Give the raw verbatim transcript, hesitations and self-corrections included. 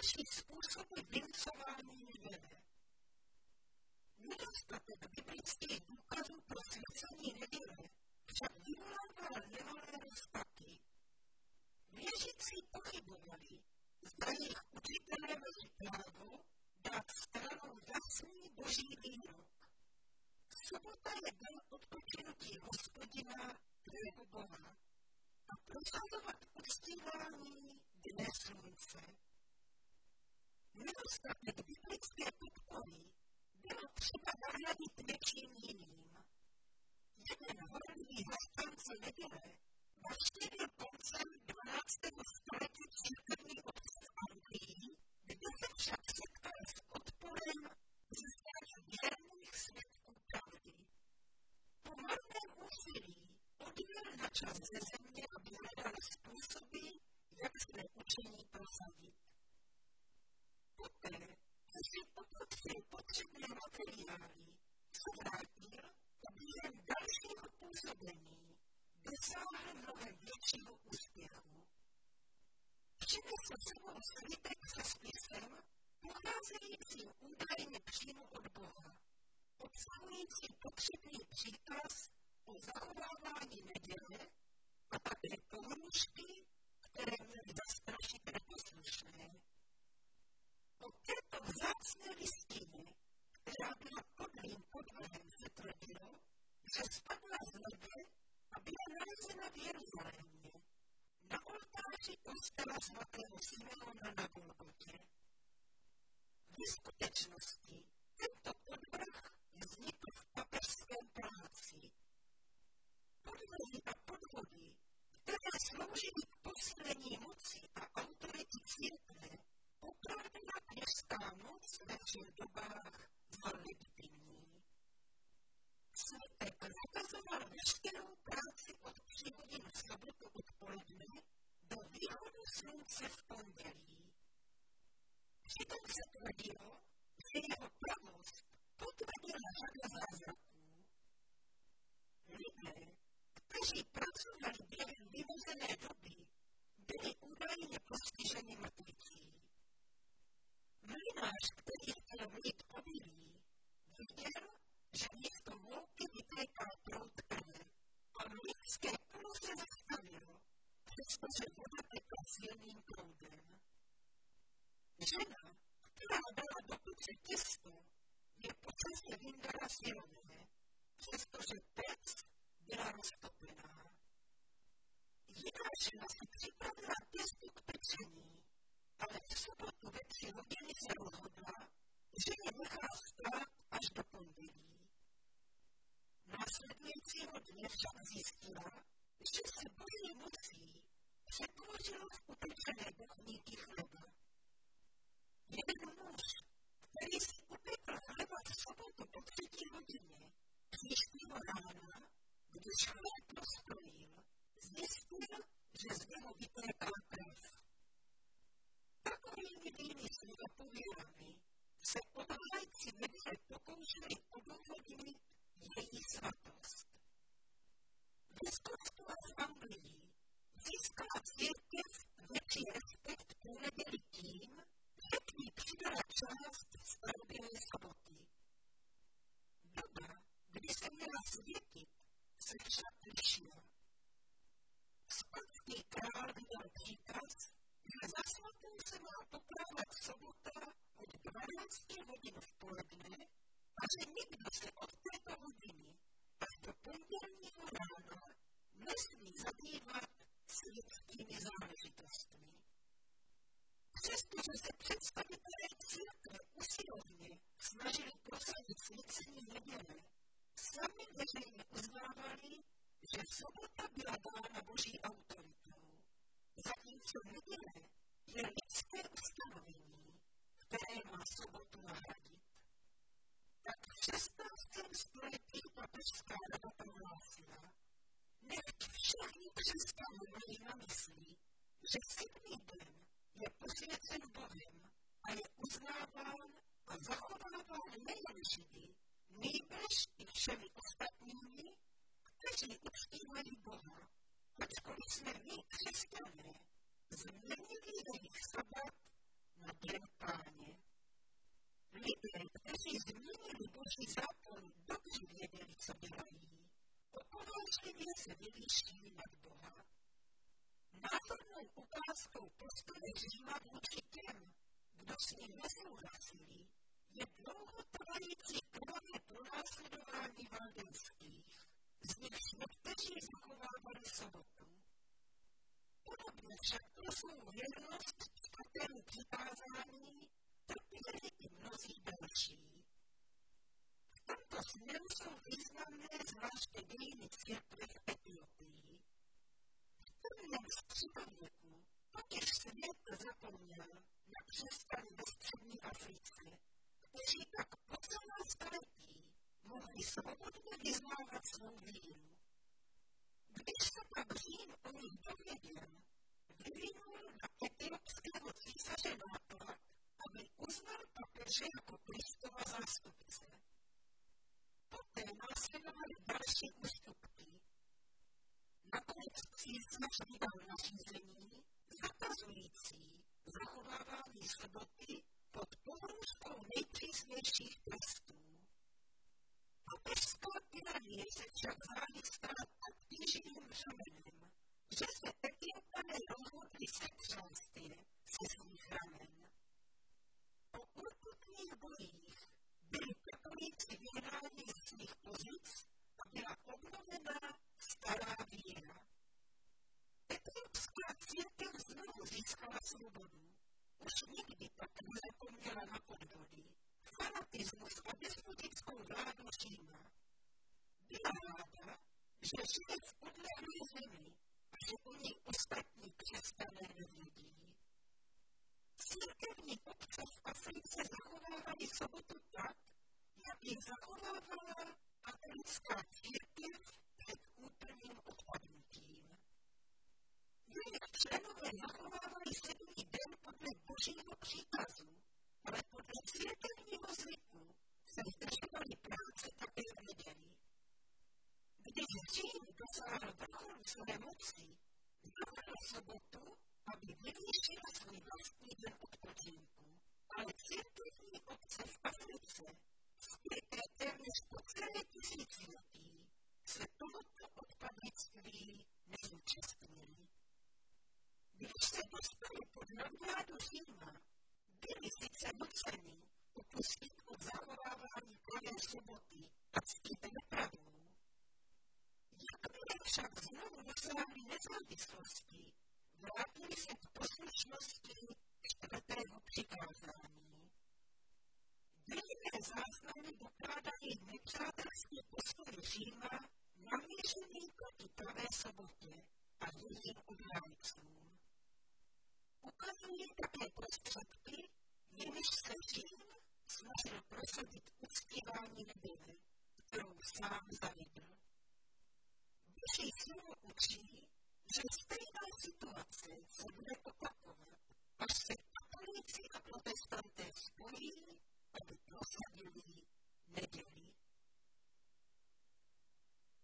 další způsoby vynucování neděle. Nedostatek biblických důkazů pro svěcení neděle však vyvolával nemalé rozpaky. Věřící pochybovali, zda jejich učitelé mají právo dát stranou jasný boží výrok. Sobota je den odpočinutí Hospodina, tvého Boha, a prosazovat uctívání dne slunce. Nedostatek biblické podpory bylo třeba nahradit něčím jiným. Jeden horlivý zastánce neděle navštívil koncem dvanáctého století církevní obce v Anglii, kde se však setkal s odporem ze strany věrných svědků pravdy. Po marném úsilí odjel na čas ze země, aby hledal způsoby, jak své učení prosadit. Poté, co si opatřil potřebné materiály, se vrátil a během dalšího působení dosáhl mnohem většího úspěchu. Přinesl sebou slitek se spisem, pocházejícím údajně přímo od Boha, obsahující potřebný příkaz o zachovávání neděle a také pomůžky, které měly zastrašit neposlušné. O této vzácné listině, která byla podlým podvrhem, se tvrdilo, že spadla z nebe a byla nalezena v Jeruzalémě, na oltáři kostela svatého Simeona na Golgotě. Ve skutečnosti tento podvrh vznikl v papežském paláci. Podvrhy a podvody, které sloužily k posílení moci a autority církve, opravdová kněžská moc ve všech dobách byla legitimní. Světek zakazoval veškerou práci od tří hodin v sobotu odpoledne do východu slunce v pondělí. Přitom se tvrdilo, že jeho pravost potvrdila řada zázraků. Lidé, kteří pracovali během vymezené doby, byli údajně postiženi mrtvicí. Mlynář, který chtěl mít obilí, viděl, že místo mouky vytéká proud krve a mlýnské kolo se zastavilo, přestože voda tekla silným proudem. Žena, která dala do peče těsto, je po cestě vyndala syrově, přestože pec byla roztopená. Jiná žena si připravila těsto k pečení, ale v sobotu ve tři hodiny se rozhodla, že je nechá stát až do pondělí. Následujícího dne však zjistila, že se boží mocí přetvořilo v upečené bochníky chleba. Jeden muž, který si upekl chleba v sobotu po třetí hodině, příštího rána, když chléb rozkrojil, zjistil, že z něho vytéká krev. Takovými výmysly a pověrami se obhájci neděle pokoušeli odůvodnit její svatost. Ve Skotsku a v Anglii získala církev větší respekt pro neděli tím, že k ní přidala část starobylé soboty. Doba, kdy se měla světit, se však lišila. Skotský král vydal příkaz, že za svatou se má pokládat sobota od dvanácti hodin v poledne a že nikdo se od této hodiny až do pondělního rána nesmí zabývat světskými záležitostmi. Přestože se představitelé církve usilovně snažili prosadit svěcení neděle, sami veřejně uznávali, že sobota byla dána boží autoritou, zatímco neděle je lidské ustanovení, které má sobotu nahradit. Tak v šestnáctém století papežská rada prohlásila, nechť všichni křesťané mají na mysli, že sedmý den je posvěcen Bohem a je uznáván a zachováván nejen Židy, nýbrž i všemi ostatními, kteří uctívají Boha, ačkoliv jsme my křesťané změnili jejich sabat na den Církevě se vyvýší nad Boha. Názornou ukázkou postoje Říma vůči těm, kdo s ním nesouhlasili, je dlouhotrvající krvavé pronásledování valdejských, z nichž někteří zachovávali sobotu. Podobně však pro svou věrnost čtvrtému přikázání trpěli i mnozí další. V tomto směru jsou významné zvláště dějiny církve v Etiopii. V prvním středověku totiž svět zapomněl na křesťany ve střední Africe, kteří tak po celé staletí mohli svobodně vyznávat svou víru. Když se pak Řím o nich dověděl, vyvinul na etiopského císaře nátlak, aby uznal papeže jako Kristova zástupce. Poté následovaly další ústupky. Nakonec císař vydal nařízení zakazující zachovávání soboty pod pohrůžkou nejpřísnějších trestů. Papežská tyranie se však záhy stala tak tíživým řemenem, že se Etiopané rozhodli setřást je se svých ramen. Po urputných bojích byli katolíci vyhnáni z svých pozic a byla obnovena stará víra. Etiopská církev znovu získala svobodu. Už nikdy tak nezapomněla na podvody, fanatismus a despotickou vládu Říma. Byla ráda, že žije v odlehlé zemi a že o ní ostatní křesťané nevědí. Církevní obce v Africe zachovávaly sobotu tak, jak ji zachovávala katolická církev před úplným odpadnutím. Jejich členové zachovávali sedmý den podle Božího příkazu, ale podle církevního zvyku se zdržovali práce také v neděli. Když Řím dosáhl vrcholu své moci, zavedl sobotu, aby vyvýšil svůj vlastní den odpočinku. Ale církevní obce v Africe, skryté téměř po celé tisíciletí, se tohoto odpadnictví nezúčastnili. Když se dostali pod nadvládu Říma, byli sice nuceni upustit od zachovávání pravé soboty a ctít nepravou. Jakmile však znovu dosáhli nezávislosti, vrátili se k poslušnosti čtvrtého přikázání. Dějinné záznamy dokládají nepřátelský postoj Říma namířený proti pravé sobotě a jejím obhájcům. Ukazují také prostředky, jimiž se Řím snažil prosadit uctívání neděle, kterou sám zavedl. Boží slovo učí, že stejná situace se bude